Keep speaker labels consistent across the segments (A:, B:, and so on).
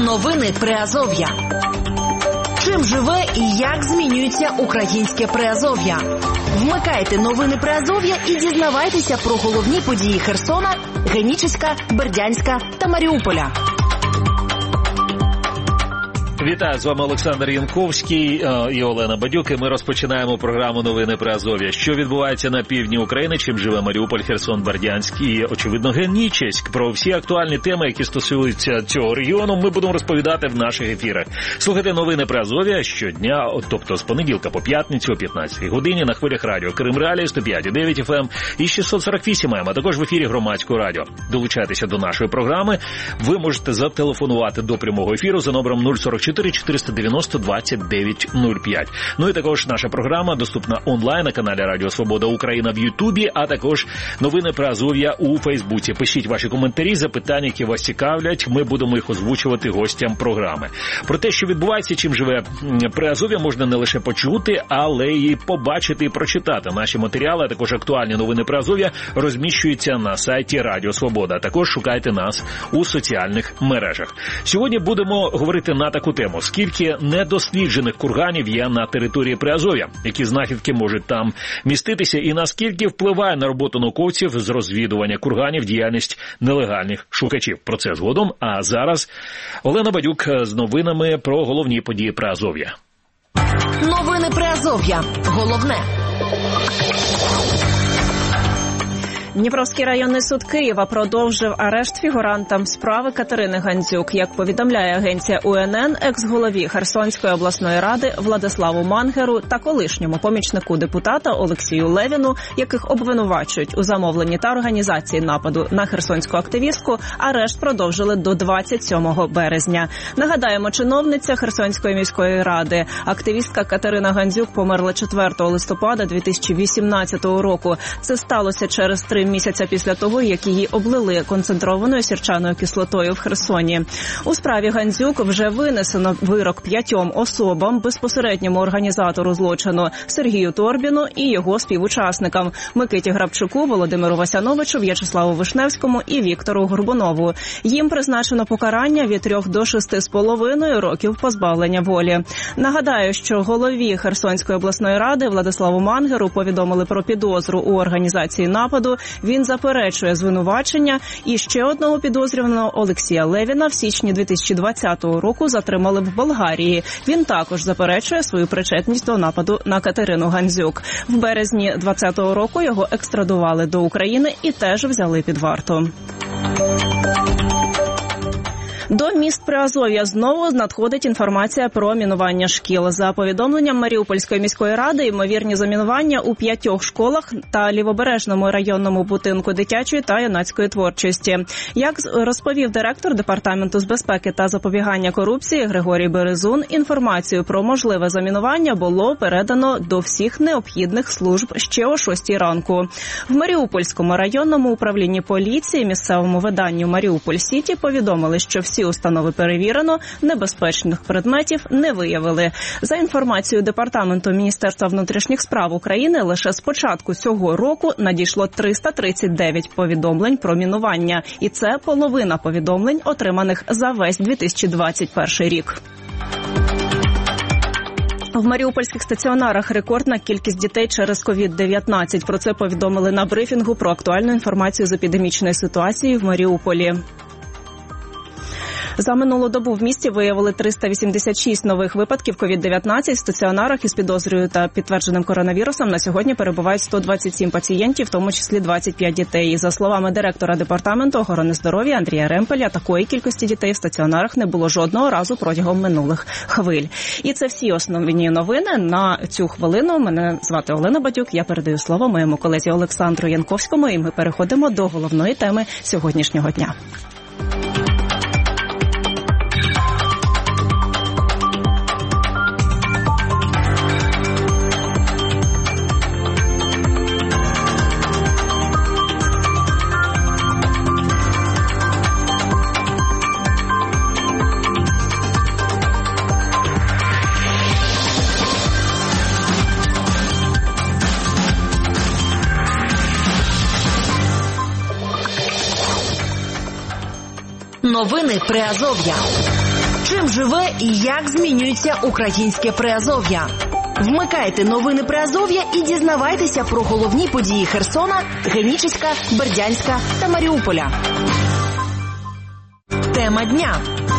A: Новини Приазов'я. Чим живе і як змінюється українське Приазов'я? Вмикайте новини Приазов'я і дізнавайтеся про головні події Херсона, Генічеська, Бердянська та Маріуполя.
B: Вітаю, з вами Олександр Янковський і Олена Бадюк, і ми розпочинаємо програму «Новини Приазов'я». Що відбувається на півдні України, чим живе Маріуполь, Херсон, Бердянськ і, очевидно, Генічеськ. Про всі актуальні теми, які стосуються цього регіону, ми будемо розповідати в наших ефірах. Слухайте «Новини Приазов'я» щодня, тобто з понеділка по п'ятницю о 15-й годині на хвилях радіо Крим Реалії 105,9 FM і 648 м, а також в ефірі Громадського радіо. Долучайтеся до нашої програми. Ви можете зателефонувати до прямого ефіру за номером 044 490 2905. Ну і також наша програма доступна онлайн на каналі Радіо Свобода Україна в Ютубі, а також новини Приазов'я у Фейсбуці. Пишіть ваші коментарі, запитання, які вас цікавлять. Ми будемо їх озвучувати гостям програми. Про те, що відбувається, чим живе Приазов'я, можна не лише почути, але й побачити і прочитати. Наші матеріали, а також актуальні новини Приазов'я розміщуються на сайті Радіо Свобода. Також шукайте нас у соціальних мережах. Сьогодні будемо говорити на таку тему. Скільки недосліджених курганів є на території Приазов'я, які знахідки можуть там міститися, і наскільки впливає на роботу науковців з розвідування курганів діяльність нелегальних шукачів. Про це згодом. А зараз Олена Бадюк з новинами про головні події Приазов'я.
A: Новини Приазов'я. Головне.
C: Дніпровський районний суд Києва продовжив арешт фігурантам справи Катерини Гандзюк. Як повідомляє агенція УНН, екс-голові Херсонської обласної ради Владиславу Мангеру та колишньому помічнику депутата Олексію Левіну, яких обвинувачують у замовленні та організації нападу на херсонську активістку, арешт продовжили до 27 березня. Нагадаємо, чиновниця Херсонської міської ради, активістка Катерина Гандзюк, померла 4 листопада 2018 року. Це сталося через 3 місяця після того, як її облили концентрованою сірчаною кислотою в Херсоні. У справі Гандзюк вже винесено вирок 5 особам, безпосередньому організатору злочину Сергію Торбіну і його співучасникам Микиті Грабчуку, Володимиру Васяновичу, В'ячеславу Вишневському і Віктору Горбунову. Їм призначено покарання від 3 до 6,5 років позбавлення волі. Нагадаю, що голові Херсонської обласної ради Владиславу Мангеру повідомили про підозру у організації нападу. Він заперечує звинувачення, і ще одного підозрюваного Олексія Левіна в січні 2020 року затримали в Болгарії. Він також заперечує свою причетність до нападу на Катерину Гандзюк. В березні 2020 року його екстрадували до України і теж взяли під варту. До міст Приазов'я знову надходить інформація про мінування шкіл. За повідомленням Маріупольської міської ради, ймовірні замінування у 5 школах та Лівобережному районному будинку дитячої та юнацької творчості. Як розповів директор Департаменту з безпеки та запобігання корупції Григорій Березун, інформацію про можливе замінування було передано до всіх необхідних служб ще о 6 ранку. В Маріупольському районному управлінні поліції місцевому виданню «Маріуполь Сіті» повідомили, що всі установи перевірено, небезпечних предметів не виявили. За інформацією Департаменту Міністерства внутрішніх справ України, лише з початку цього року надійшло 339 повідомлень про мінування. І це половина повідомлень, отриманих за весь 2021 рік. В маріупольських стаціонарах рекордна кількість дітей через COVID-19. Про це повідомили на брифінгу про актуальну інформацію з епідемічної ситуації в Маріуполі. За минулу добу в місті виявили 386 нових випадків COVID-19. В стаціонарах із підозрою та підтвердженим коронавірусом на сьогодні перебувають 127 пацієнтів, в тому числі 25 дітей. За словами директора Департаменту охорони здоров'я Андрія Ремпеля, такої кількості дітей в стаціонарах не було жодного разу протягом минулих хвиль. І це всі основні новини на цю хвилину. Мене звати Олена Бадюк. Я передаю слово моєму колезі Олександру Янковському, і ми переходимо до головної теми сьогоднішнього дня.
A: Новини Приазов'я. Чим живе і як змінюється українське Приазов'я? Вмикайте новини Приазов'я і дізнавайтеся про головні події Херсона, Генічеська, Бердянська та Маріуполя. Тема дня.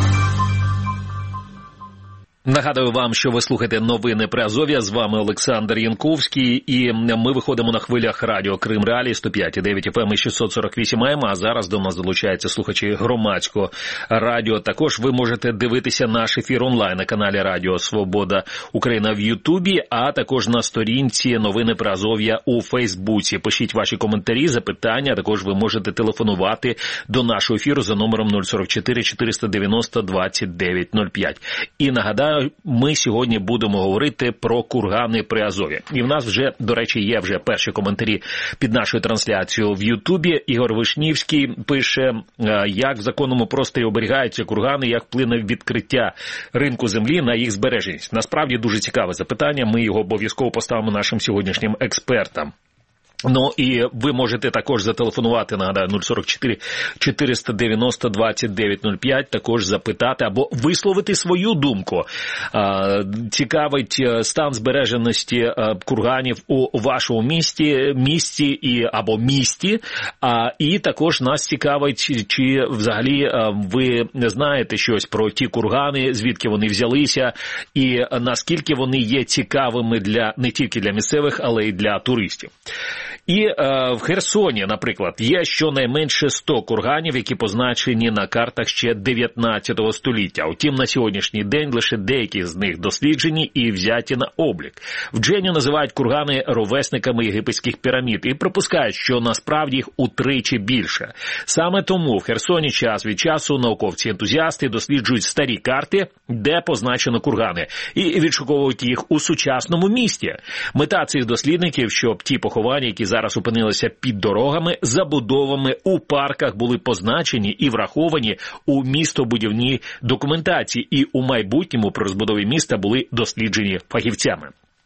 B: Нагадую вам, що ви слухаєте новини Приазов'я. З вами Олександр Янковський. І ми виходимо на хвилях радіо Крим Реалії 105,9 FM і 648 АМ. А зараз до нас долучаються слухачі громадського радіо. Також ви можете дивитися наш ефір онлайн на каналі Радіо Свобода Україна в Ютубі, а також на сторінці новини Приазов'я у Фейсбуці. Пишіть ваші коментарі, запитання. Також ви можете телефонувати до нашого ефіру за номером 044 490 2905. І нагадаю, ми сьогодні будемо говорити про кургани Приазов'я. І в нас вже, до речі, є вже перші коментарі під нашою трансляцією в Ютубі. Ігор Вишнівський пише, як в законному просторі оберігаються кургани, як вплине відкриття ринку землі на їх збереженість. Насправді дуже цікаве запитання, ми його обов'язково поставимо нашим сьогоднішнім експертам. Ну і ви можете також зателефонувати, нагадаю, 044 490 2905, також запитати або висловити свою думку. Цікавить стан збереженості курганів у вашому місті або місті. І також нас цікавить, чи взагалі ви знаєте щось про ті кургани, звідки вони взялися, і наскільки вони є цікавими не тільки для місцевих, але й для туристів. І в Херсоні, наприклад, є щонайменше 100 курганів, які позначені на картах ще 19 століття. Утім, на сьогоднішній день лише деякі з них досліджені і взяті на облік. Вчені називають кургани ровесниками єгипетських пірамід і припускають, що насправді їх утричі більше. Саме тому в Херсоні час від часу науковці-ентузіасти досліджують старі карти, де позначено кургани, і відшуковують їх у сучасному місті. Мета цих дослідників, щоб ті поховання, які зараз опинилися під дорогами, забудовами у парках, були позначені і враховані у містобудівній документації, і у майбутньому при розбудові міста були досліджені фахівцями.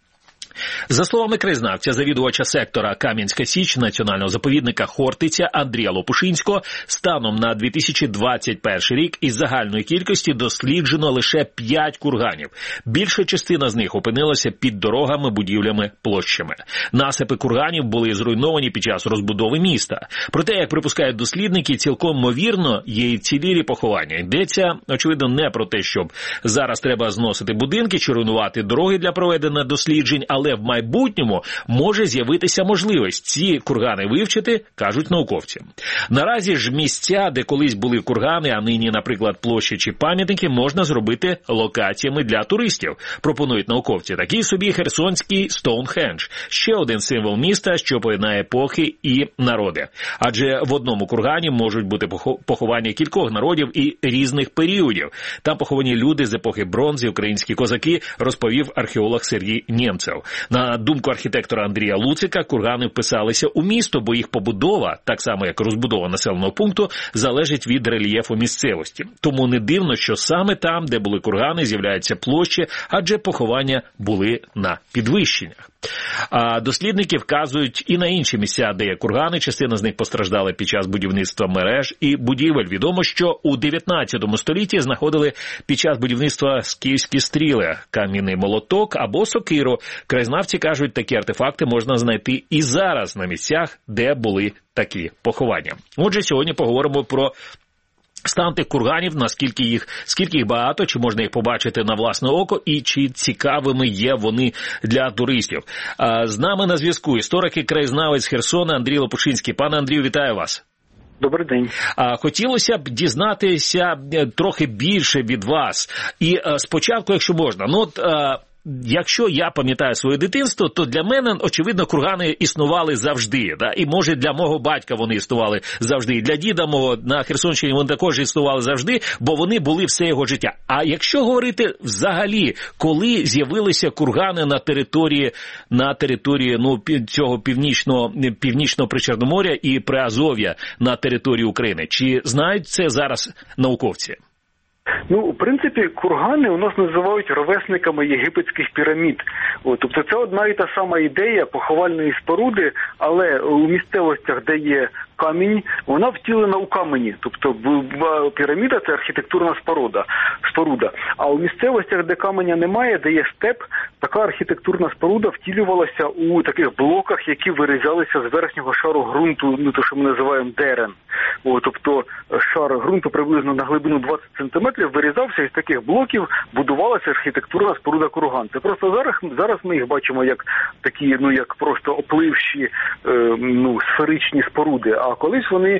B: За словами краєзнавця, завідувача сектора Кам'янська Січ національного заповідника Хортиця Андрія Лопушинського, станом на 2021 рік із загальної кількості досліджено лише 5 курганів. Більша частина з них опинилася під дорогами, будівлями, площами. Насипи курганів були зруйновані під час розбудови міста. Проте, як припускають дослідники, цілком ймовірно є і цілілі поховання. Йдеться, очевидно, не про те, щоб зараз треба зносити будинки чи руйнувати дороги для проведення досліджень, але в майбутньому може з'явитися можливість ці кургани вивчити, кажуть науковці. Наразі ж місця, де колись були кургани, а нині, наприклад, площі чи пам'ятники, можна зробити локаціями для туристів, пропонують науковці. Такий собі херсонський Стоунхендж – ще один символ міста, що поєднає епохи і народи. Адже в одному кургані можуть бути поховання кількох народів і різних періодів. Там поховані люди з епохи бронзи, українські козаки, розповів археолог Сергій Нємцев. На думку архітектора Андрія Луцика, кургани вписалися у місто, бо їх побудова, так само як розбудова населеного пункту, залежить від рельєфу місцевості. Тому не дивно, що саме там, де були кургани, з'являються площі, адже поховання були на підвищеннях. А дослідники вказують і на інші місця, де є кургани. Частина з них постраждала під час будівництва мереж і будівель. Відомо, що у 19 столітті знаходили під час будівництва скіфські стріли, кам'яний молоток або сокиру. Краєзнавці кажуть, такі артефакти можна знайти і зараз на місцях, де були такі поховання. Отже, сьогодні поговоримо про стан тих курганів, скільки їх багато, чи можна їх побачити на власне око, і чи цікавими є вони для туристів. З нами на зв'язку історик і краєзнавець Херсона Андрій Лопушинський. Пане Андрію, вітаю вас.
D: Добрий день.
B: Хотілося б дізнатися трохи більше від вас. І спочатку, якщо можна, якщо я пам'ятаю своє дитинство, то для мене, очевидно, кургани існували завжди. Да? І, може, для мого батька вони існували завжди. І для діда мого на Херсонщині вони також існували завжди, бо вони були все його життя. А якщо говорити взагалі, коли з'явилися кургани на території цього північного Причорномор'я і Приазов'я на території України, чи знають це зараз науковці?
D: В принципі, кургани у нас називають ровесниками єгипетських пірамід. Тобто це одна і та сама ідея поховальної споруди, але у місцевостях, де є камінь, вона втілена у камені. Тобто піраміда – це архітектурна споруда. А у місцевостях, де каменя немає, де є степ, така архітектурна споруда втілювалася у таких блоках, які вирізалися з верхнього шару ґрунту, ну, то, що ми називаємо дерен. Тобто шар ґрунту приблизно на глибину 20 см вирізався, і з таких блоків будувалася архітектурна споруда курган. Це просто зараз ми їх бачимо як такі, ну, як просто опливші, сферичні споруди. А колись вони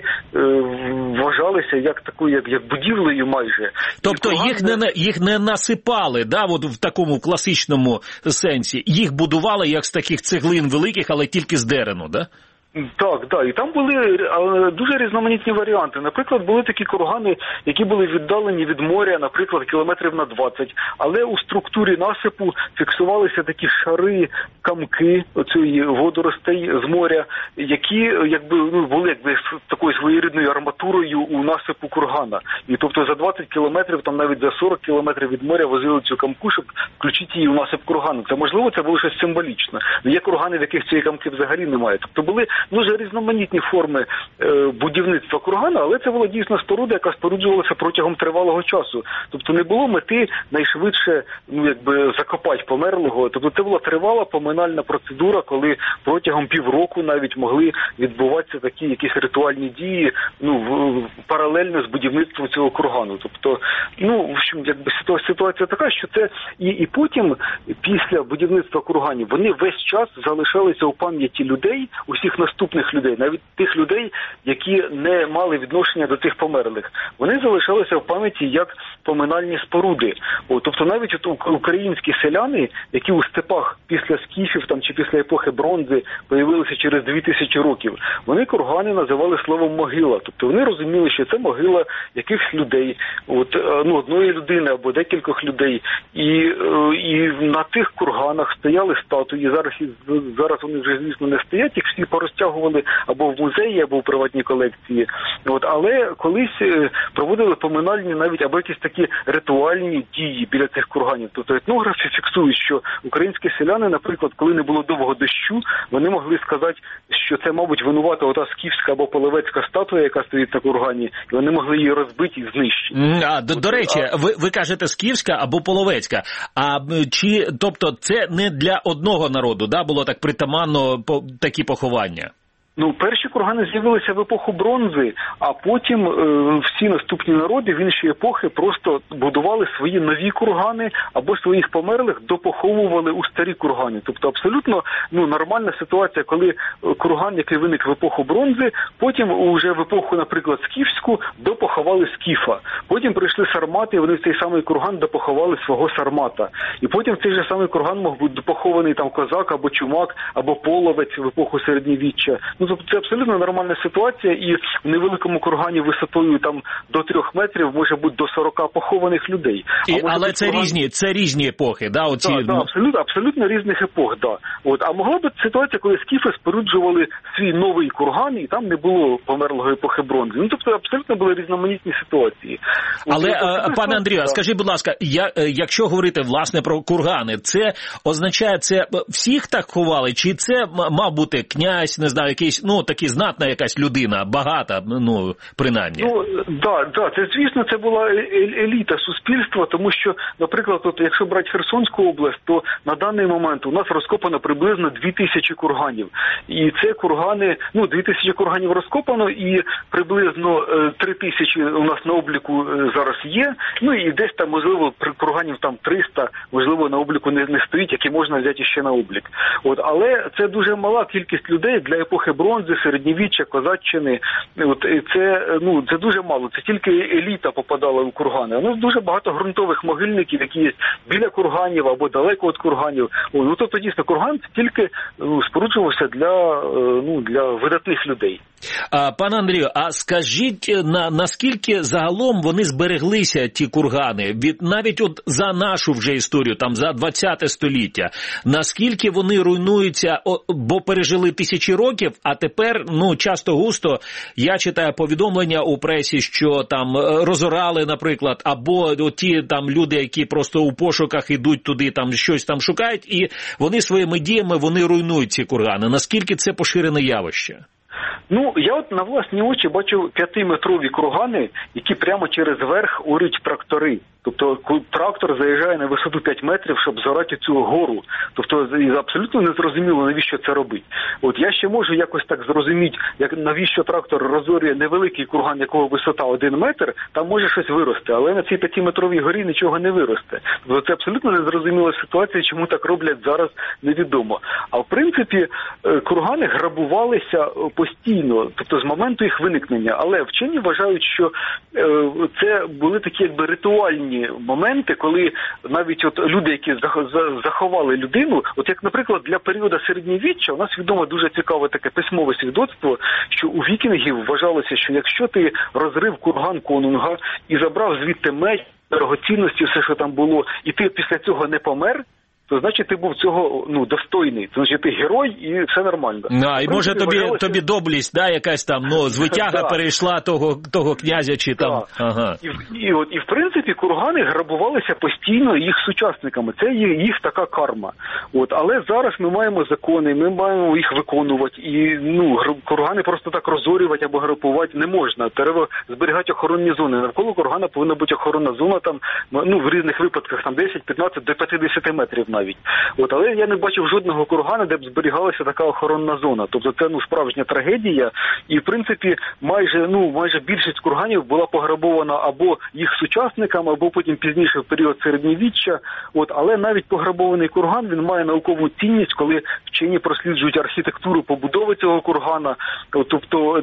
D: вважалися як такою, як будівлею майже.
B: Тобто їх не насипали, да, от в такому класичному сенсі. Їх будували як з таких цеглин великих, але тільки з дерену, да?
D: Так. І там були дуже різноманітні варіанти. Наприклад, були такі кургани, які були віддалені від моря, наприклад, кілометрів на 20. Але у структурі насипу фіксувалися такі шари, камки оцієї водоростей з моря, які були з такою своєрідною арматурою у насипу кургана. І тобто за 20 кілометрів, там навіть за 40 кілометрів від моря возили цю камку, щоб включити її у насип кургану. Це можливо, це було щось символічне. Є кургани, в яких цієї камки взагалі немає. Тобто були дуже різноманітні форми будівництва кургана, але це була дійсно споруда, яка споруджувалася протягом тривалого часу. Тобто не було мети найшвидше закопати померлого. Тобто це була тривала поминальна процедура, коли протягом півроку навіть могли відбуватися такі якісь ритуальні дії, паралельно з будівництвом цього кургану. Тобто, в общем, ситуація така, що це і потім, після будівництва курганів, вони весь час залишалися у пам'яті людей, усіх наступних людей, навіть тих людей, які не мали відношення до тих померлих. Вони залишалися в пам'яті як поминальні споруди. Тобто навіть українські селяни, які у степах після скіфів чи після епохи бронзи появилися через 2000 років, вони кургани називали словом могила. Тобто вони розуміли, що це могила якихось людей, одної людини або декількох людей. І на тих курганах стояли статуї. Зараз вони вже, звісно, не стоять, їх всі порозтягували або в музеї, або в приватній колекції. Але колись проводили поминальні навіть або якісь такі ритуальні дії біля цих курганів. Тобто етнографи фіксують, що українські селяни, наприклад, коли не було довго дощу, вони могли сказати, що це, мабуть, винувата ота скіфська або половецька статуя, яка стоїть на кургані, і вони могли її розбити і знищити.
B: До речі, ви кажете скіфська або половецька. Тобто це не для одного народу, да, було так притаманно такі поховання?
D: Перші кургани з'явилися в епоху бронзи, а потім всі наступні народи в інші епохи просто будували свої нові кургани або своїх померлих допоховували у старі кургані. Тобто абсолютно нормальна ситуація, коли курган, який виник в епоху бронзи, потім уже в епоху, наприклад, скіфську, допоховали скіфа. Потім прийшли сармати, і вони в цей самий курган допоховали свого сармата. І потім в цей же самий курган мог бути допохований там козак або чумак, або половець в епоху середньовіччя. Тобто це абсолютно нормальна ситуація, і в невеликому кургані висотою до 3 метрів може бути до 40 похованих людей.
B: Але це різні епохи, да?
D: Абсолютно різних епох, да. А могла бути ситуація, коли скіфи споруджували свій новий курган, і там не було померлого епохи бронзи. Тобто абсолютно були різноманітні ситуації.
B: Але, пане Андрію, скажіть, будь ласка, якщо говорити, власне, про кургани, це означає, це всіх так ховали, чи це мав бути князь, не знаю, якийсь, такі знатна якась людина, багата, принаймні.
D: Це, звісно, це була еліта суспільства, тому що, наприклад, якщо брати Херсонську область, то на даний момент у нас розкопано приблизно 2000 курганів. І це кургани, 2000 курганів розкопано, і приблизно 3000 у нас на обліку зараз є. І десь там, можливо, курганів 300, можливо, на обліку не стоїть, які можна взяти ще на облік. Але це дуже мала кількість людей для епохи бронзи, середньовіччя, козаччини. Це дуже мало. Це тільки еліта попадала у кургани. У нас дуже багато ґрунтових могильників, які є біля курганів або далеко від курганів. Тобто, дійсно, курган тільки споруджувався для видатних людей.
B: Пане Андрію, а скажіть, наскільки загалом вони збереглися, ті кургани, навіть за нашу вже історію, за 20 століття, наскільки вони руйнуються, бо пережили тисячі років, а тепер, часто-густо, я читаю повідомлення у пресі, що там розорали, наприклад, або ті люди, які просто у пошуках ідуть туди, щось там шукають, і вони своїми діями, вони руйнують ці кургани. Наскільки це поширене явище?
D: Ну, я от на власні очі бачив 5-метрові кургани, які прямо через верх орють трактори. Тобто трактор заїжджає на висоту 5 метрів, щоб зорати цю гору. Тобто абсолютно не зрозуміло, навіщо це робить. От я ще можу якось так зрозуміти, навіщо трактор розорює невеликий курган, якого висота 1 метр, там може щось вирости, але на цій 5-метровій горі нічого не виросте. Тобто це абсолютно незрозуміла ситуація, чому так роблять зараз, невідомо. А в принципі, кургани грабувалися постійно, тобто з моменту їх виникнення. Але вчені вважають, що це були такі якби ритуальні моменти, коли навіть от люди, які заховали людину, от як, наприклад, для періоду середньовіччя у нас відомо дуже цікаве таке письмове свідоцтво, що у вікінгів вважалося, що якщо ти розрив курган конунга і забрав звідти меч, дорогоцінності, все, що там було, і ти після цього не помер, то значить ти був цього достойний. То значить ти герой і все нормально.
B: І може тобі доблість, да, якась там, звитяга перейшла того князя чи там. Ага.
D: І в принципі кургани грабувалися постійно їх сучасниками. Це їх така карма. Але зараз ми маємо закони, ми маємо їх виконувати. І кургани просто так розорювати або грабувати не можна. Треба зберігати охоронні зони. Навколо кургана повинна бути охоронна зона там, в різних випадках там 10, 15 до 50 метрів навіть. Але я не бачив жодного кургана, де б зберігалася така охоронна зона. Тобто це справжня трагедія. І в принципі майже більшість курганів була пограбована або їх сучасниками, або потім пізніше в період середньовіччя. Але навіть пограбований курган, він має наукову цінність, коли вчені просліджують архітектуру побудови цього кургана, тобто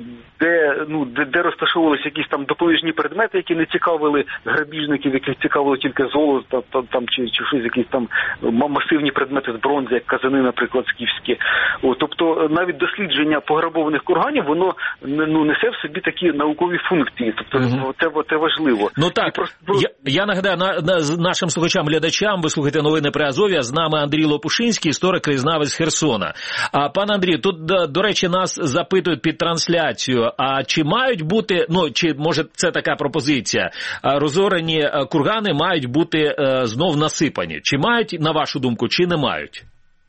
D: де розташовувалися якісь там допоміжні предмети, які не цікавили грабіжників, яких цікавило тільки золото там чи щось, якісь там масивні предмети з бронзи, як казани, наприклад, скіфські. Тобто навіть дослідження пограбованих курганів, воно несе в собі такі наукові функції. Тобто це важливо.
B: Я нагадаю нашим слухачам-глядачам, ви слухаєте новини Приазов'я, з нами Андрій Лопушинський, історик-краєзнавець Херсона. Пане Андрію, тут, до речі, нас запитують під трансляцію, а чи мають бути, чи може це така пропозиція, розорені кургани мають бути знов насипані? Чи мають, на вашу думку, чи не мають?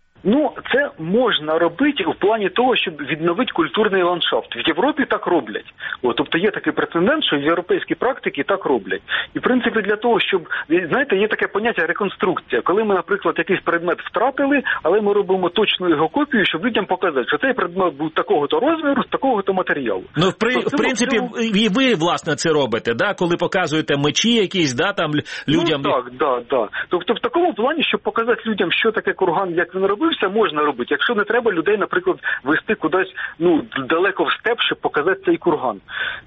D: Це можна робити в плані того, щоб відновити культурний ландшафт. В Європі так роблять. Тобто є такий прецедент, що в європейській практиці так роблять. І, в принципі, для того, щоб, знаєте, є таке поняття реконструкція. Коли ми, наприклад, якийсь предмет втратили, але ми робимо точну його копію, щоб людям показати, що цей предмет був такого-то розміру, з такого-то матеріалу.
B: В принципі, і ви, власне, це робите, да? Коли показуєте мечі якісь, да, там людям...
D: Так. Тобто в такому плані, щоб показати людям, що таке курган, як він робив, це можна робити. Якщо не треба людей, наприклад, вести кудись далеко в степ, щоб показати цей курган.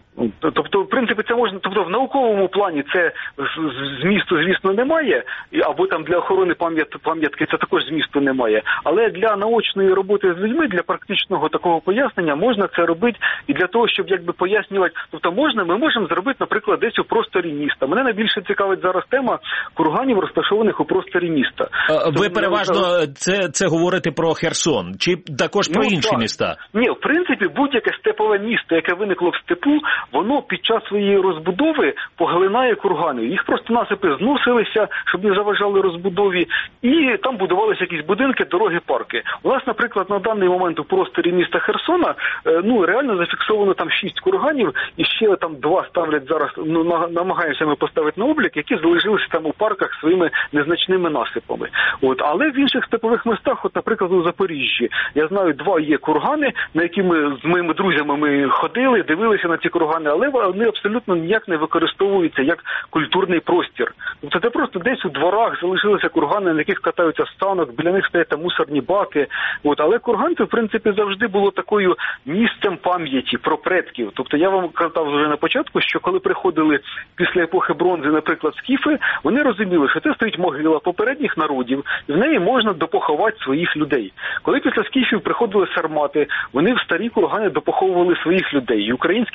D: Тобто, в принципі, це можна, тобто в науковому плані це змісту, звісно, немає, або там для охорони пам'ятки це також змісту немає. Але для наочної роботи з людьми, для практичного такого пояснення можна це робити і для того, щоб якби пояснювати, тобто ми можемо зробити, наприклад, десь у просторі міста. Мене найбільше цікавить зараз тема курганів, розташованих у просторі міста.
B: Ви переважно це говорите про Херсон, чи також про інші міста?
D: Ні, в принципі, будь-яке степове місто, яке виникло в степу, воно під час своєї розбудови поглинає кургани. Їх просто насипи зносилися, щоб не заважали розбудові, і там будувалися якісь будинки, дороги, парки. У нас, наприклад, на даний момент у просторі міста Херсона, реально зафіксовано там 6 курганів, і ще там 2 ставлять зараз, намагаємося ми поставити на облік, які залишилися там у парках своїми незначними насипами. Але в інших степових містах, наприклад, у Запоріжжі, я знаю, 2 є кургани, на які ми з моїми друзями ходили, дивилися на ці кургани, але вони абсолютно ніяк не використовуються як культурний простір. Тобто це просто десь у дворах залишилися кургани, на яких катаються станок, біля них стоять там мусорні баки. Але курган це, в принципі, завжди було такою місцем пам'яті про предків. Тобто я вам казав вже на початку, що коли приходили після епохи бронзи, наприклад, скіфи, вони розуміли, що це стоїть могила попередніх народів, і в неї можна допоховати своїх людей. Коли після скіфів приходили сармати, вони в старі кургани допоховували своїх людей. І українські селяни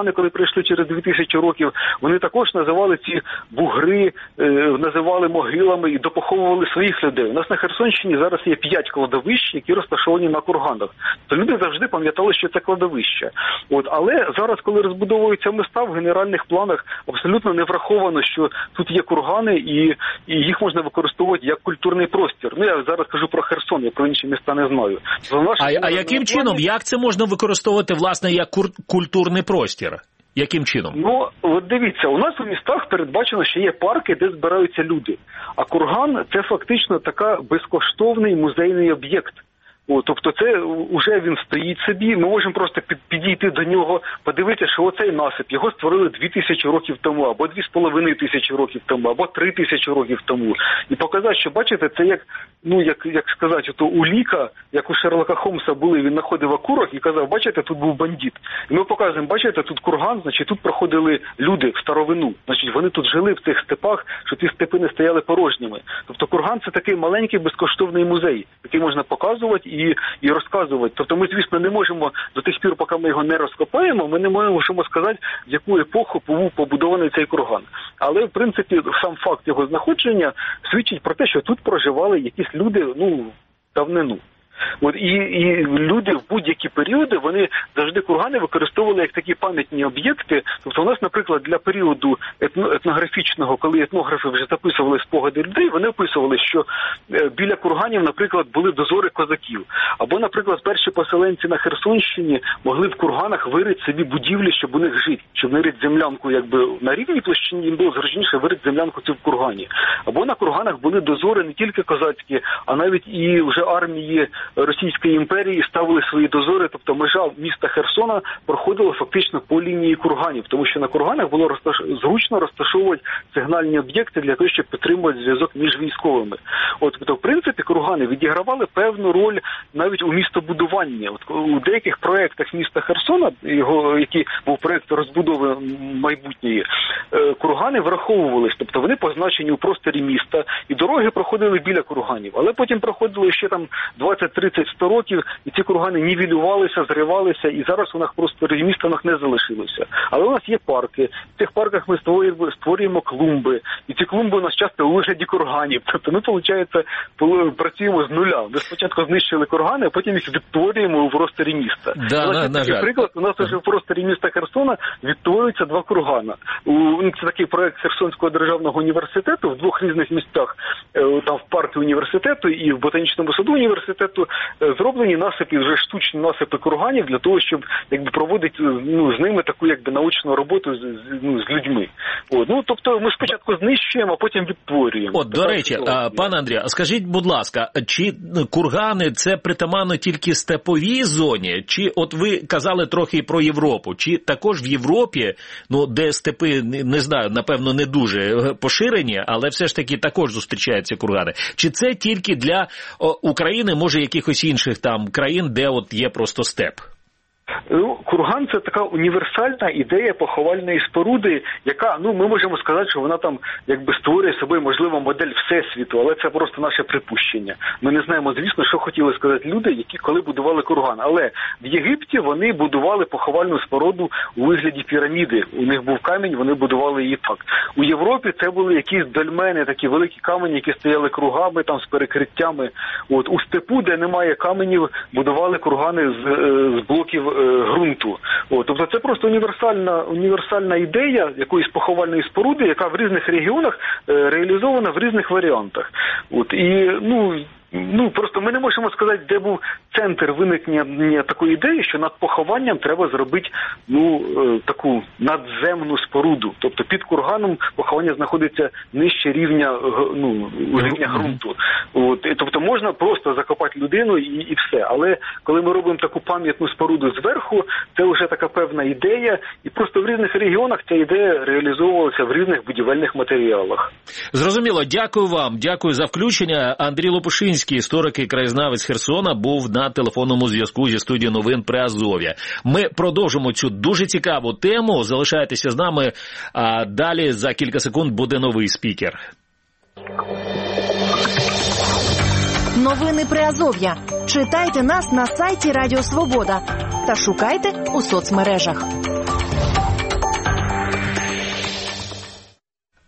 D: кургани, коли прийшли через 2000 років, вони також називали ці бугри, називали могилами і допоховували своїх людей. У нас на Херсонщині зараз є 5 кладовищ, які розташовані на курганах. То люди завжди пам'ятали, що це кладовище. Але зараз, коли розбудовуються міста, в генеральних планах абсолютно не враховано, що тут є кургани і їх можна використовувати як культурний простір. Я зараз кажу про Херсон, я про інші міста не знаю.
B: А яким чином? Як це можна використовувати, власне, як культурний простір? Яким чином?
D: От дивіться, у нас у містах передбачено, що є парки, де збираються люди. А курган – це фактично така безкоштовний музейний об'єкт. Тобто це вже він стоїть собі, ми можемо просто підійти до нього, подивитися, що оцей насип, його створили 2000 років тому, або 2500 років тому, або 3000 років тому. І показати, що, бачите, це як сказати, то у Ліка, як у Шерлока Холмса були, він знаходив окурок і казав, бачите, тут був бандит. І ми показуємо, бачите, тут курган, значить, тут проходили люди в старовину, значить, вони тут жили в цих степах, щоб ці степи не стояли порожніми. Тобто курган – це такий маленький безкоштовний музей, який можна показувати і розказувати. Тобто ми, звісно, не можемо до тих пір, поки ми його не розкопаємо, ми не можемо сказати, в яку епоху був побудований цей курган. Але, в принципі, сам факт його знаходження свідчить про те, що тут проживали якісь люди, давнину. І люди в будь-які періоди, вони завжди кургани використовували як такі пам'ятні об'єкти. Тобто у нас, наприклад, для періоду етнографічного, коли етнографи вже записували спогади людей, вони описували, що біля курганів, наприклад, були дозори козаків. Або, наприклад, перші поселенці на Херсонщині могли в курганах вирити собі будівлі, щоб у них жити. Щоб не рити землянку на рівній площині, їм було зручніше вирити землянку цю в кургані. Або на курганах були дозори не тільки козацькі, а навіть і вже армії Російської імперії ставили свої дозори, тобто межа міста Херсона проходила фактично по лінії курганів, тому що на курганах було зручно розташовувати сигнальні об'єкти для того, щоб підтримувати зв'язок між військовими. Тобто, в принципі, кургани відігравали певну роль навіть у містобудуванні. У деяких проєктах міста Херсона, який був проєкт розбудови майбутньої, кургани враховувались, тобто вони позначені у просторі міста, і дороги проходили біля курганів, але потім проходили ще там 20-30-100 років, і ці кургани нівелювалися, зривалися, і зараз у нас просто міста не залишилося. Але у нас є парки, в цих парках ми створюємо клумби, і ці клумби у нас часто у вигляді курганів. Тобто ми, виходить, працюємо з нуля. Ми спочатку знищили кургани, а потім їх відтворюємо у просторі міста. Наприклад, у нас вже в просторі міста Херсона відтворюються 2 кургана. Це такий проєкт Херсонського державного університету в 2 різних місцях, там в парку університету і в ботанічному саду університету, зроблені насипи, вже штучні насипи курганів для того, щоб проводити з ними таку научну роботу з людьми. Тобто ми спочатку знищуємо, а потім відтворюємо.
B: До речі, пане Андрію, скажіть, будь ласка, чи кургани це притаманно тільки степовій зоні, чи ви казали трохи про Європу, чи також в Європі, де степи, не знаю, напевно, не дуже поширені, але все ж таки також зустрічаються кургани. Чи це тільки для України, може якихось інших там країн, де є просто степ?
D: Курган – це така універсальна ідея поховальної споруди, яка, ми можемо сказати, що вона там створює собою, можливо, модель всесвіту, але це просто наше припущення. Ми не знаємо, звісно, що хотіли сказати люди, які коли будували курган. Але в Єгипті вони будували поховальну споруду у вигляді піраміди. У них був камінь, вони будували її так. У Європі це були якісь дольмени, такі великі камені, які стояли кругами, там з перекриттями. У степу, де немає каменів, будували кургани з блоків ґрунту. Тобто це просто універсальна ідея якоїсь поховальної споруди, яка в різних регіонах реалізована в різних варіантах. Просто ми не можемо сказати, де був центр виникнення такої ідеї, що над похованням треба зробити таку надземну споруду. Тобто під курганом поховання знаходиться нижче рівня ґрунту. Тобто можна просто закопати людину і все. Але коли ми робимо таку пам'ятну споруду зверху, це вже така певна ідея, і просто в різних регіонах ця ідея реалізовувалася в різних будівельних матеріалах.
B: Зрозуміло. Дякую вам. Дякую за включення. Андрій Лопушинський, історик і краєзнавець Херсона, був на телефонному зв'язку зі студією новин Приазов'я. Ми продовжимо цю дуже цікаву тему. Залишайтеся з нами, а далі за кілька секунд буде новий спікер.
A: Новини Приазов'я. Читайте нас на сайті Радіо Свобода та шукайте у соцмережах.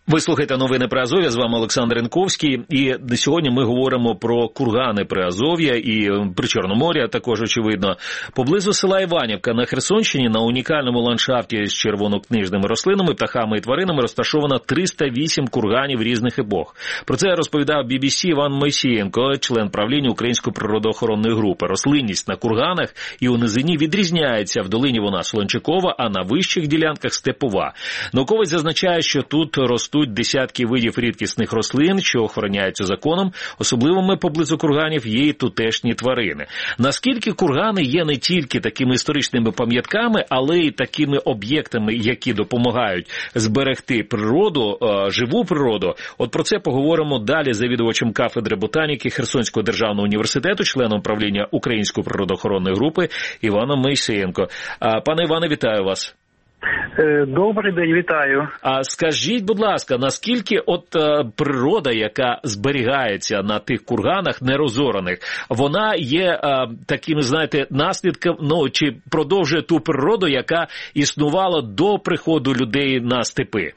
B: Ви слухаєте новини Приазов'я, з вами Олександр Янковський, і сьогодні ми говоримо про кургани Приазов'я і Причорномор'я, також, очевидно. Поблизу села Іванівка на Херсонщині на унікальному ландшафті з червонокнижними рослинами, птахами і тваринами розташовано 308 курганів різних епох. Про це розповідав BBC Іван Мойсієнко, член правління Української природоохоронної групи. Рослинність на курганах і у низині відрізняється. В долині вона солончакова, а на вищих ділянках степова. Науковець зазначає, що тут ростуть десятки видів рідкісних рослин, що охороняються законом. Особливими поблизу курганів є і тутешні тварини. Наскільки кургани є не тільки такими історичними пам'ятками, але й такими об'єктами, які допомагають зберегти природу, живу природу. От про це поговоримо далі з завідувачем кафедри ботаніки Херсонського державного університету, членом правління Української природоохоронної групи Іваном Мойсієнко. Пане Іване, вітаю вас.
E: Добрий день, вітаю.
B: А скажіть, будь ласка, наскільки природа, яка зберігається на тих курганах нерозораних, вона є таким, знаєте, наслідком, чи продовжує ту природу, яка існувала до приходу людей на степи?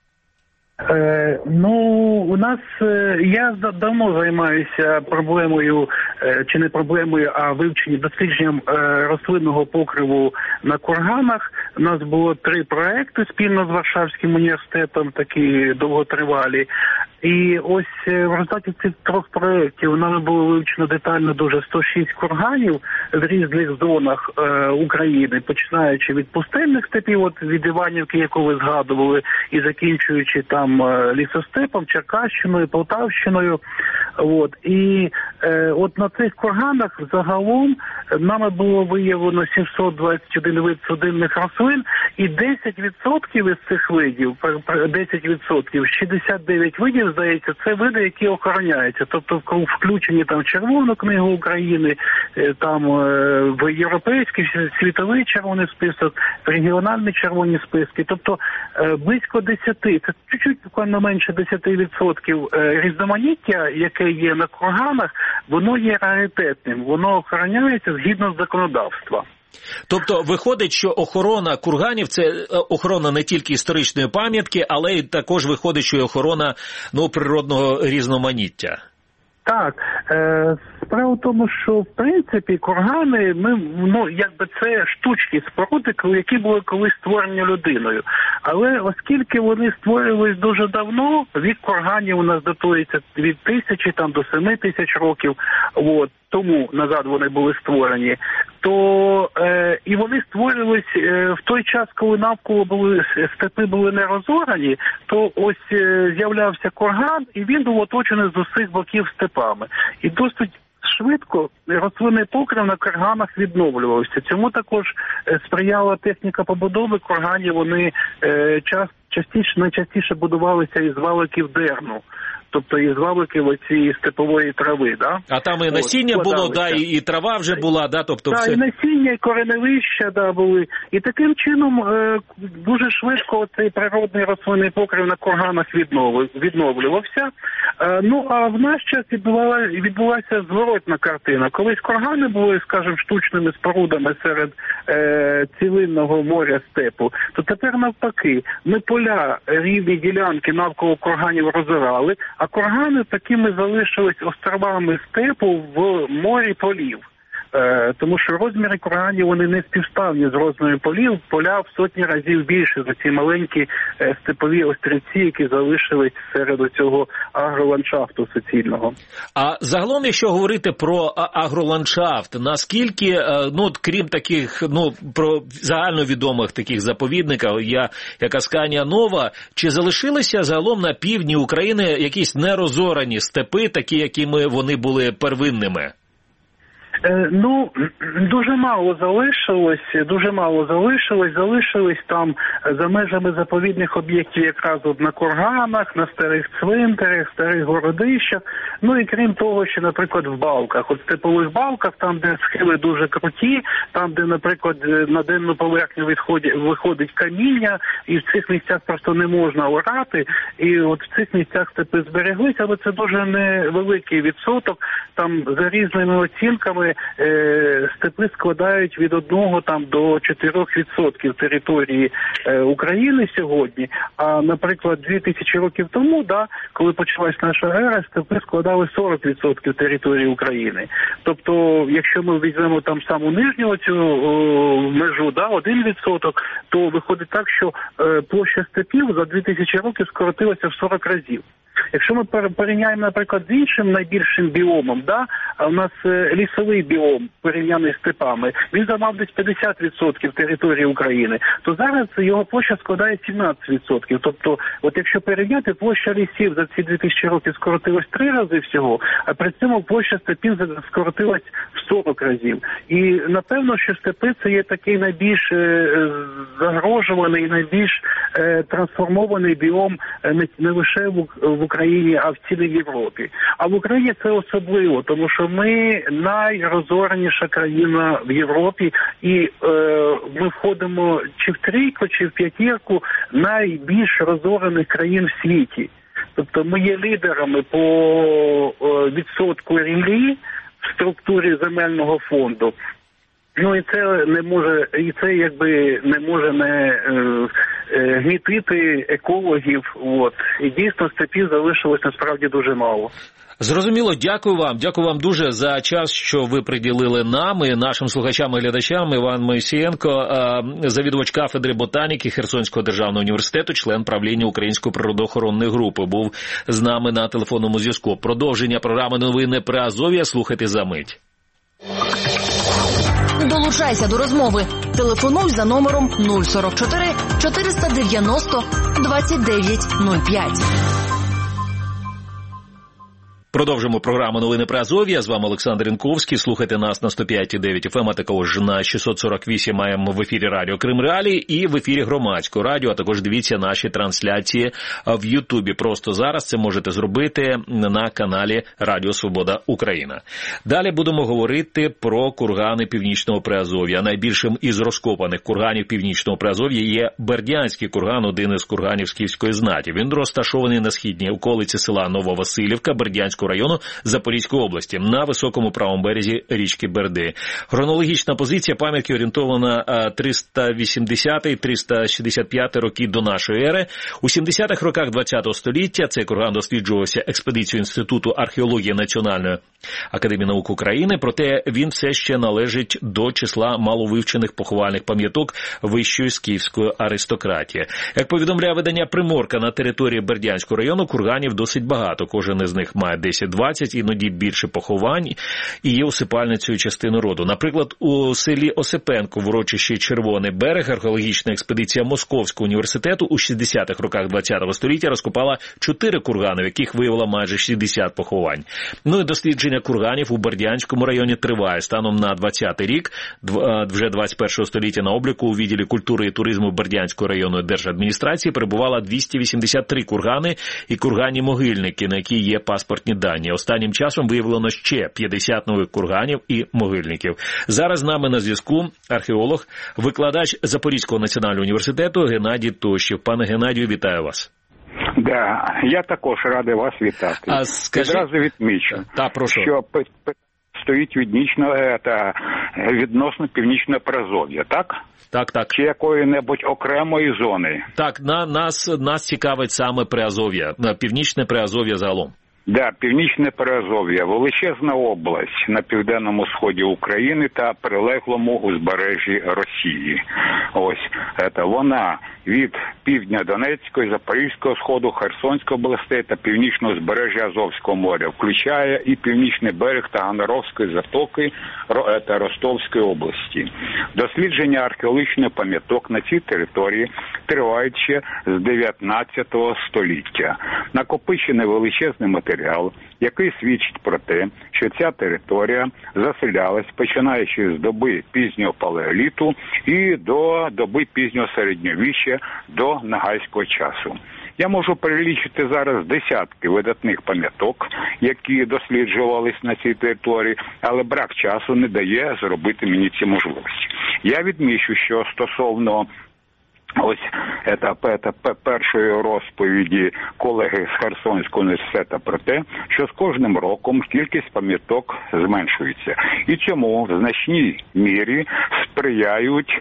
E: У нас, я давно займаюся проблемою, чи не проблемою, а дослідженням рослинного покриву на курганах. У нас було 3 проекти спільно з Варшавським університетом, такі довготривалі. І ось в результаті цих 3 проєктів нами було вивчено детально дуже 106 курганів в різних зонах України, починаючи від пустельних степів, от від Іванівки, яку ви згадували, і закінчуючи там лісостепом, Черкащиною, Полтавщиною. І от на цих курганах загалом нами було виявлено 721 вид судинних рослин, і 10% із цих видів, 10%, 69 видів, здається, це види, які охороняються. Тобто включені там в Червону книгу України, там в європейський, світовий червоний список, в регіональні червоні списки. Тобто близько 10, це чуть-чуть буквально менше 10% різноманіття, яке є на курганах, воно є раритетним, воно охороняється згідно з законодавства.
B: Тобто виходить, що охорона курганів – це охорона не тільки історичної пам'ятки, але й також виходить, що й охорона природного різноманіття.
E: Так, справа в тому, що в принципі кургани, це штучні споруди, які були колись створені людиною. Але оскільки вони створювались дуже давно, вік курганів у нас датується від 1000 до 7000 років, тому назад вони були створені, то і вони створювались в той час, коли навколо степи були не розорані, то ось з'являвся курган, і він був оточений з усіх боків степами. І досить швидко рослинний покрив на курганах відновлювався. Цьому також сприяла техніка побудови. Курганів вони найчастіше будувалися із валиків дерну. Тобто із валиків оцієї степової трави, да?
B: А там і насіння було, і трава вже була, да? Тобто все.
E: І насіння, і кореневища, були. І таким чином дуже швидко цей природний рослинний покрив на курганах відновлювався. А в наш час відбулася зворотна картина. Колись кургани були, скажімо, штучними спорудами серед цілинного моря степу, то тепер навпаки. Ми поля, рівні ділянки навколо курганів розорали, а кургани такими залишились островами степу в морі полів. Тому що розміри курганів, вони не співставні з розмірами полів. Поля в сотні разів більше за ці маленькі степові острівці, які залишились серед цього агроландшафту суцільного. А
B: загалом, якщо говорити про агроландшафт, наскільки, крім таких, про загальновідомих таких заповідників, як Асканія Нова, чи залишилися загалом на півдні України якісь нерозорані степи, такі, якими вони були первинними?
E: Дуже мало залишилось там за межами заповідних об'єктів якраз на курганах, на старих цвинтарях, старих городищах, і крім того, що, наприклад, в балках, в степових балках, там, де схили дуже круті, там, де, наприклад, на денну поверхню виходить каміння, і в цих місцях просто не можна орати, і от в цих місцях степи збереглися, але це дуже невеликий відсоток, там за різними оцінками степами, степи складають від 1 до 4% території України сьогодні. А, наприклад, 2000 років тому, коли почалась наша ера, степи складали 40% території України. Тобто, якщо ми візьмемо там саму нижню цю межу, 1%, то виходить так, що площа степів за 2000 років скоротилася в 40 разів. Якщо ми порівняємо, наприклад, з іншим найбільшим біомом, у нас лісовий біом порівняний з степами, він займав десь 50% території України, то зараз його площа складає 17%. Тобто, от якщо порівняти, площа лісів за ці 2000 років скоротилась 3 рази всього, а при цьому площа степів скоротилась в 40 разів. І напевно, що степи це є такий найбільш загрожуваний, найбільш трансформований біом не лише в Україні, а в цілій Європі. А в Україні це особливо, тому що ми найрозореніша країна в Європі, і ми входимо чи в 3, чи в 5 найбільш розорених країн в світі. Тобто ми є лідерами по відсотку ріллі в структурі земельного фонду. Ну і це не може, не може не гнітити екологів. І дійсно степів залишилось насправді дуже мало.
B: Зрозуміло, дякую вам дуже за час, що ви приділили нам і нашим слухачам і глядачам. Іван Моїсієнко, завідувач кафедри ботаніки Херсонського державного університету, член правління Української природоохоронної групи, був з нами на телефонному зв'язку. Продовження програми «Новини Приазов'я» слухайте за мить.
A: Долучайся до розмови. Телефонуй за номером 044 490 2905.
B: Продовжимо програму «Новини Приазов'я». З вами Олександр Янковський. Слухайте нас на 105,9 FM, а також на 648 АМ в ефірі Радіо Крим Реалії і в ефірі Громадського радіо, а також дивіться наші трансляції в Ютубі. Просто зараз це можете зробити на каналі Радіо Свобода Україна. Далі будемо говорити про кургани Північного Приазов'я. Найбільшим із розкопаних курганів Північного Приазов'я є Бердянський курган, один із курганів скіфської знаті. Він розташований на східній околиці села Нововасилівка Бердянського району Запорізької області, на високому правому березі річки Берди. Хронологічна позиція пам'ятки орієнтована 380-365 роки до нашої ери. У 70-х роках ХХ століття цей курган досліджувався експедицією Інституту археології Національної академії наук України, проте він все ще належить до числа маловивчених поховальних пам'яток вищої скіфської аристократії. Як повідомляє видання «Приморка», на території Бердянського району курганів досить багато. Кожен із них має 10-20, іноді більше поховань, і є усипальницею частини роду. Наприклад, у селі Осипенко в урочищі Червоний берег археологічна експедиція Московського університету у 60-х роках ХХ століття розкопала 4 кургани, в яких виявила майже 60 поховань. Ну і дослідження курганів у Бердянському районі триває. Станом на 20-й рік, вже 21 століття, на обліку у відділі культури і туризму Бердянської районної держадміністрації перебувало 283 кургани і кургані-могильники, на які є паспортні дані. Останнім часом виявлено ще 50 нових курганів і могильників. Зараз з нами на зв'язку археолог, викладач Запорізького національного університету Геннадій Тощів. Пане Геннадію, вітаю вас.
F: Да, я також радий вас вітати. Відразу відмічу, що стоїть відносно Північного Приазов'я, так?
B: Так.
F: Чи якої-небудь окремої зони?
B: Так, нас цікавить саме Приазов'я, Північне Приазов'я загалом.
F: Да, Північне Приазов'я – величезна область на південному сході України та прилеглому узбережжі Росії. Вона від півдня Донецької, Запорізького сходу, Херсонської областей та північного узбережжя Азовського моря, включає і північний берег Таганрозької затоки та Ростовської області. Дослідження археологічних пам'яток на цій території тривають ще з 19 століття. Накопичений величезний матеріал, який свідчить про те, що ця територія заселялась, починаючи з доби пізнього палеоліту і до доби пізнього середньовіччя, до нагайського часу. Я можу перелічити зараз десятки видатних пам'яток, які досліджувались на цій території, але брак часу не дає зробити мені ці можливості. Я відмічу, що стосовно Ось це першої розповіді колеги з Херсонського університету про те, що з кожним роком кількість пам'яток зменшується. І цьому в значній мірі сприяють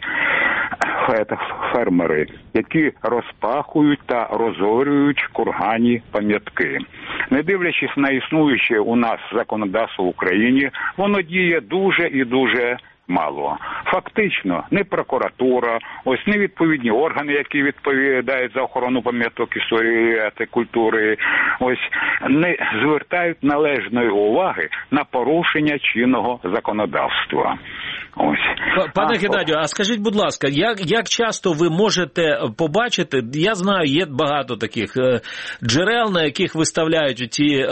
F: фермери, які розпахують та розорюють курганні пам'ятки. Не дивлячись на існуюче у нас законодавство в Україні, воно діє дуже і дуже мало. Фактично, не прокуратура, ось не відповідні органи, які відповідають за охорону пам'яток історії та культури, ось не звертають належної уваги на порушення чинного законодавства. Ось.
B: Пане Геннадію, а скажіть, будь ласка, як часто ви можете побачити, я знаю, є багато таких джерел, на яких виставляють ті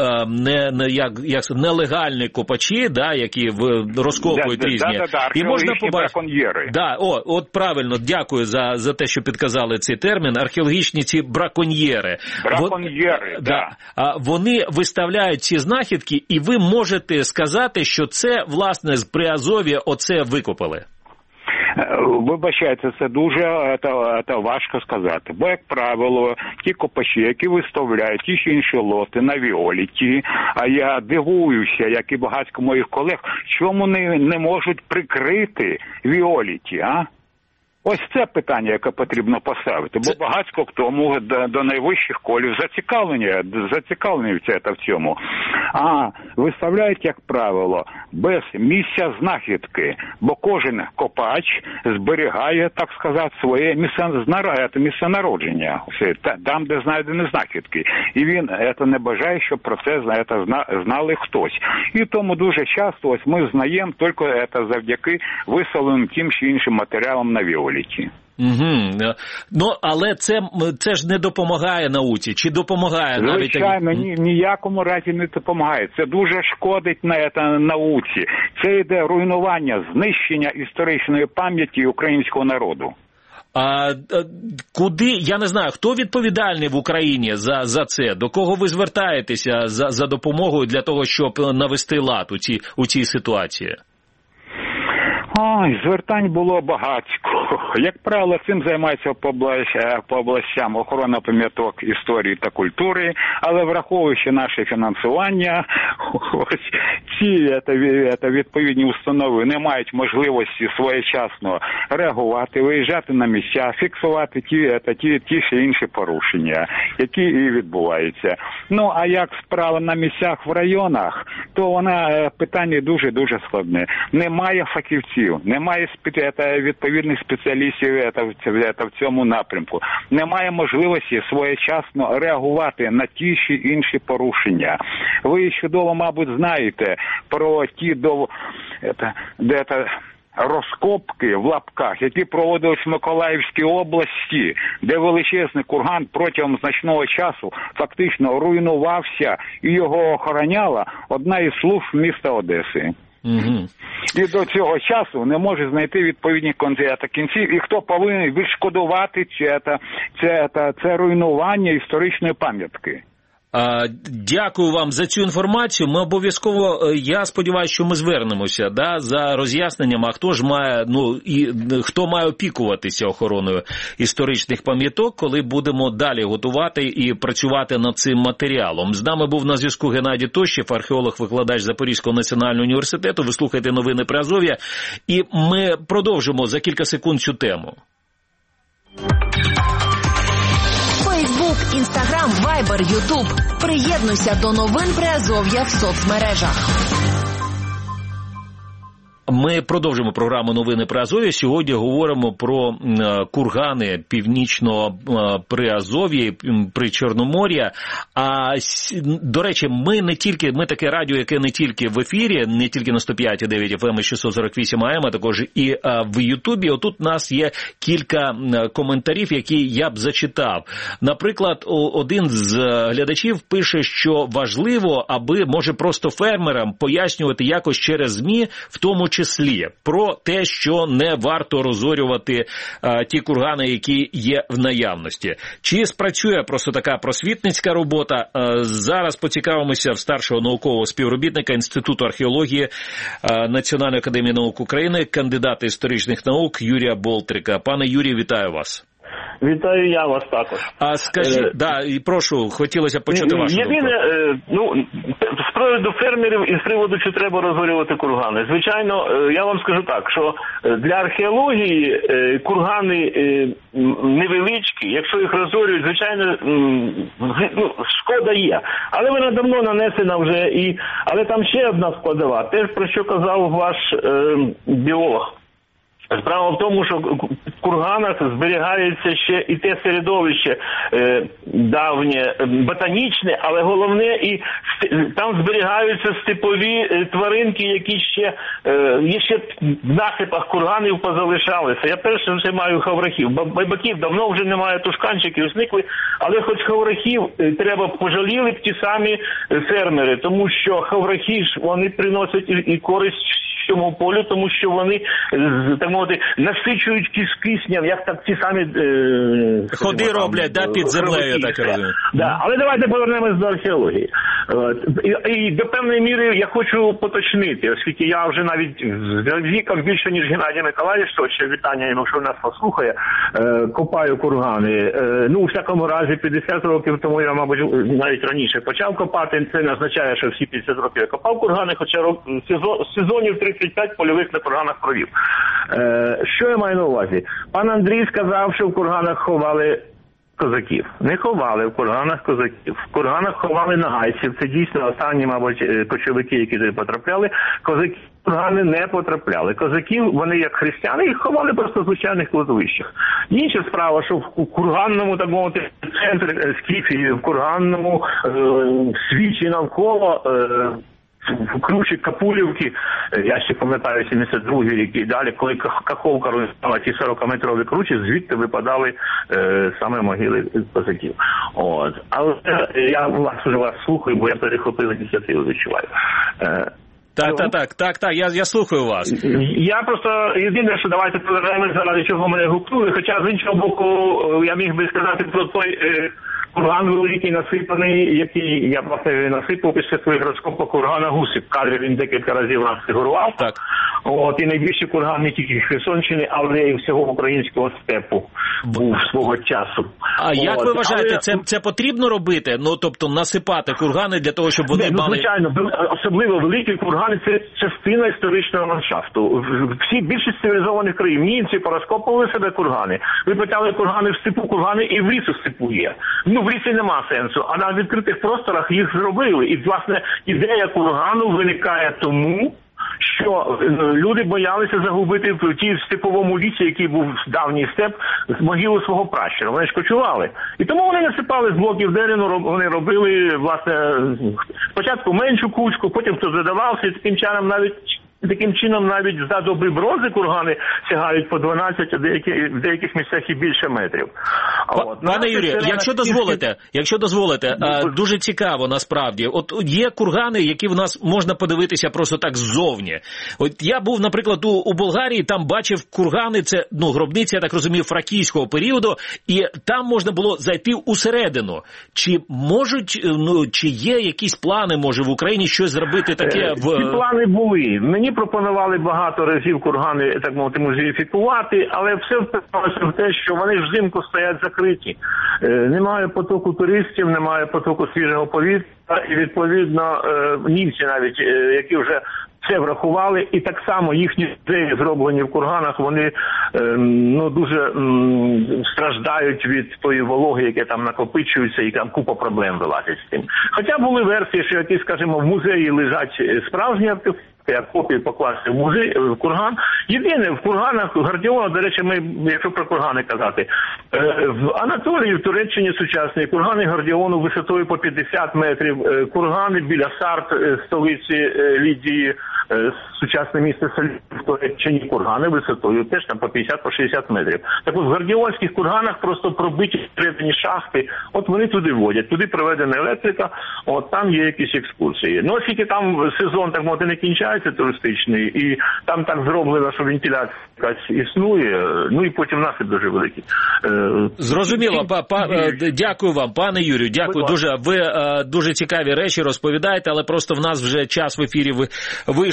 B: нелегальні копачі, да, які розкопують різні. І можна побачити браконьєри. Да, от правильно, дякую за те, що підказали цей термін. Археологічні ці браконьєри.
F: Браконьєри,
B: да. Вони виставляють ці знахідки, і ви можете сказати, що це, власне, з Приазов'я оце викопали.
F: Вибачайте, це дуже важко сказати. Бо, як правило, ті копачі, які виставляють ті чи інші лоти на віоліті, а я дивуюся, як і багатько моїх колег, чому не можуть прикрити віоліті, а? Ось це питання, яке потрібно поставити, бо багатько хто до найвищих колів зацікавлені в цьому. А виставляють, як правило, без місця знахідки, бо кожен копач зберігає, так сказати, своє місце народження, там, де знайдені знахідки. І він не бажає, щоб про це знали хтось. І тому дуже часто ось ми знаємо тільки завдяки виставленим тим чи іншим матеріалам на віоліті.
B: Угу. Ну, але це ж не допомагає науці, чи допомагає навіть?
F: Звичайно, ніякому разі не допомагає. Це дуже шкодить науці. Це йде руйнування, знищення історичної пам'яті українського народу.
B: А куди, я не знаю, хто відповідальний в Україні за це? До кого ви звертаєтеся за допомогою для того, щоб навести лад у цій ситуації?
F: Звертань було багатько. Як правило, цим займається по областям охорона пам'яток історії та культури, але враховуючи наше фінансування, ось ці відповідні установи не мають можливості своєчасно реагувати, виїжджати на місця, фіксувати ті чи інші порушення, які і відбуваються. Ну, а як справа на місцях в районах, то питання дуже-дуже складне. Немає фахівців. Немає відповідних спеціалістів в цьому напрямку. Немає можливості своєчасно реагувати на ті чи інші порушення. Ви чудово, мабуть, знаєте про ті розкопки в лапках, які проводились в Миколаївській області, де величезний курган протягом значного часу фактично руйнувався і його охороняла одна із служб міста Одеси.
B: Угу.
F: І до цього часу не може знайти відповідні кінців, і хто повинен відшкодувати це руйнування історичної пам'ятки.
B: Дякую вам за цю інформацію. Ми обов'язково, я сподіваюся, що ми звернемося за роз'ясненням, а хто ж має, хто має опікуватися охороною історичних пам'яток, коли будемо далі готувати і працювати над цим матеріалом. З нами був на зв'язку Геннадій Тощев, археолог-викладач Запорізького національного університету. Ви слухаєте новини Приазов'я, і ми продовжимо за кілька секунд цю тему.
A: Фейсбук, Інстаграм, Вайбер, Ютуб. Приєднуйся до новин Приазов'я в соцмережах.
B: Ми продовжимо програму «Новини Приазов'я». Сьогодні говоримо про кургани північного Приазов'я, при Чорномор'я. А, до речі, ми таке радіо, яке не тільки в ефірі, не тільки на 105,9 FM і 648 AM, а також і в Ютубі. Отут у нас є кілька коментарів, які я б зачитав. Наприклад, один з глядачів пише, що важливо, аби, може, просто фермерам пояснювати якось через ЗМІ, в тому числі, про те, що не варто розорювати ті кургани, які є в наявності. Чи спрацює просто така просвітницька робота? Зараз поцікавимося в старшого наукового співробітника Інституту археології Національної академії наук України, кандидата історичних наук Юрія Болтрика. Пане Юрію, вітаю вас.
G: Вітаю я вас також.
B: А скажіть, і прошу, хотілося почути вашу думку.
G: Єдине, з приводу фермерів і з приводу, чи треба розорювати кургани. Звичайно, я вам скажу так, що для археології кургани невеличкі, якщо їх розорюють, звичайно, шкода є. Але вона давно нанесена вже, але там ще одна складова, те, про що казав ваш біолог. Справа в тому, що в курганах зберігається ще і те середовище давнє, ботанічне, але головне, і там зберігаються степові тваринки, які ще в насипах курганів позалишалися. Я перше вже маю хаврахів. Байбаків давно вже немає, тушканчиків зникли, але хоч хаврахів треба пожаліли б ті самі фермери, тому що хаврахи ж вони приносять і користь цьому полю, тому що вони, так мовити, насичують киснем, як так ці самі
B: ходи роблять, під землею, так розумію.
G: Але давайте повернемось до археології. І до певної міри я хочу поточнити, оскільки я вже навіть в віках більше, ніж Геннадій Миколаївич, то ще вітання йому, що нас послухає, копаю кургани. У всякому разі, 50 років тому я, мабуть, навіть раніше почав копати. Це не означає, що всі 50 років я копав кургани, хоча сезонів 35 польових на курганах провів. Що я маю на увазі? Пан Андрій сказав, що в курганах ховали козаків. Не ховали в курганах козаків. В курганах ховали нагайців. Це дійсно останні, мабуть, кочовики, які туди потрапляли. Козаки в кургани не потрапляли. Козаків, вони як християни, їх ховали просто в звичайних кладовищах. Інша справа, що в курганному, так мовити, центрі Скіфії, в курганному свічі навколо в Кручі, Капулівки, я ще пам'ятаю 72-й рік і далі, коли Каховка розстала ті 40-метрові кручі, звідти випадали саме могили козаків. Але я вас слухаю, бо я перехопив ініціативу, відчуваю.
B: Так, я слухаю вас.
G: Я просто, єдине, що давайте повернемось, заради чого мене гукнули, хоча з іншого боку, я міг би сказати про той курган великий насипаний, який я, власне, насипав після своїх розкопок кургана Гусик. В кадрі він декілька разів нас фігурував.
B: Так.
G: І найбільший курган не тільки Херсонщини, але й всього українського степу був свого часу.
B: А як ви вважаєте, це потрібно робити? Тобто насипати кургани для того, щоб вони мали...
G: Звичайно, особливо великі кургани – це частина історичного ландшафту. Більшість цивілізованих країн, німці порозкопували себе кургани. Ви питали кургани в степу, кургани і в лісу степу є. В лісі нема сенсу, а на відкритих просторах їх зробили. І, власне, ідея кургану виникає тому, що люди боялися загубити в тій степовому лісі, який був давній степ, могилу свого пращура. Вони ж кочували. І тому вони насипали з блоків дерева, вони робили, власне, спочатку меншу кучку, потім хто задавався, і таким чином навіть за доби бронзи кургани сягають по 12, а в деяких місцях і більше метрів.
B: Пане Юрію, якщо дозволите, дуже цікаво насправді. Є кургани, які в нас можна подивитися просто так ззовні. Я був, наприклад, у Болгарії, там бачив кургани, це гробниці, я так розумію, фракійського періоду, і там можна було зайти усередину. Чи є якісь плани, може, в Україні щось зробити таке?
G: Ці плани були. Мені пропонували багато разів кургани, так мовити, музеїфікувати, але все впиралося в те, що вони взимку стоять закриті. Немає потоку туристів, немає потоку свіжого повітря, і, відповідно, німці навіть, які вже це врахували, і так само їхні музеї, зроблені в курганах, вони дуже страждають від тої вологи, яка там накопичується, і там купа проблем вилазять з тим. Хоча були версії, що які, скажімо, в музеї лежать справжні артефакти, як копії покласти в музей, в курган. Єдине, в курганах Гардіона, до речі, якщо про кургани казати, в Анатолії, в Туреччині сучасні кургани Гардіону висотою по 50 метрів, кургани біля Сарт, столиці Лідії, сучасне місто в Туреччині, кургани висотою теж там по 50-60 метрів. Так от в гардіонських курганах просто пробиті всередині шахти, вони туди водять, туди проведена електрика, там є якісь екскурсії. Оскільки там сезон, так мовити, не кінчається туристичний, і там так зроблено, що вентиляція якась існує, і потім насип дуже великий.
B: Зрозуміло. Дякую вам, пане Юрію, дякую дуже. Ви дуже цікаві речі розповідаєте, але просто в нас вже час в ефірі вийшов.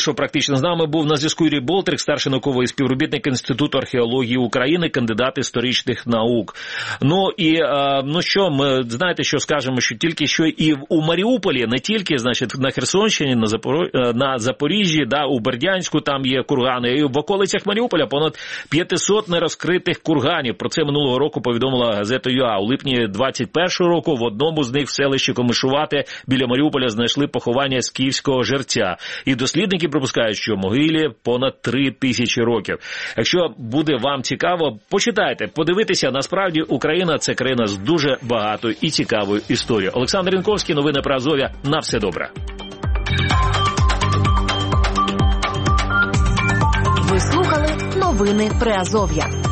B: що практично з нами був на зв'язку Юрій Болтрик, старший науковий співробітник Інституту археології України, кандидат історичних наук. Ну і що, ми знаєте, що скажемо, що тільки що і у Маріуполі, не тільки, значить, на Херсонщині, на Запоріжжі, у Бердянську там є кургани, і в околицях Маріуполя понад 500 нерозкритих курганів. Про це минулого року повідомила газета ЮА. У липні 21-го року в одному з них в селищі Комишувате біля Маріуполя знайшли поховання скіфського жерця. І дослідники припускають, що могилі понад 3000 років. Якщо буде вам цікаво, почитайте, подивитися. Насправді Україна – це країна з дуже багатою і цікавою історією. Олександр Янковський, новини про Азов'я. На все добре.
A: Ви слухали новини Приазов'я.